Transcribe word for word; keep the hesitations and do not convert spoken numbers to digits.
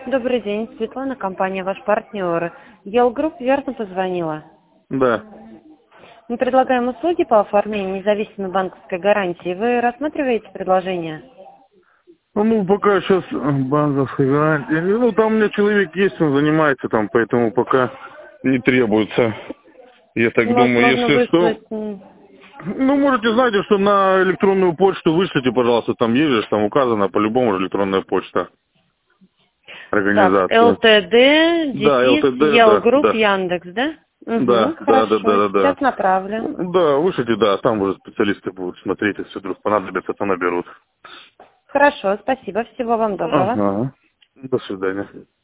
Добрый день, Светлана, компания «Ваш партнер». Елгрупп верно позвонила? Да. Мы предлагаем услуги по оформлению независимой банковской гарантии. Вы рассматриваете предложение? Ну, пока сейчас банковская гарантия. Ну, там у меня человек есть, он занимается там, поэтому пока не требуется. Я так думаю, Возможно, если что... выслать... м, Ну, можете, знаете, что на электронную почту вышлите, пожалуйста, там есть же, там указано по-любому же электронная почта Так, организации. ЛТД, Да, дефис, ЛТД, да, Елгрупп, да. Яндекс, да? Да, Угу, да, да, хорошо, да, да, да. сейчас направлю. Да, вышлите, да, там уже специалисты будут смотреть, если вдруг понадобится, то наберут. Хорошо, спасибо, всего вам доброго. Ага. До свидания.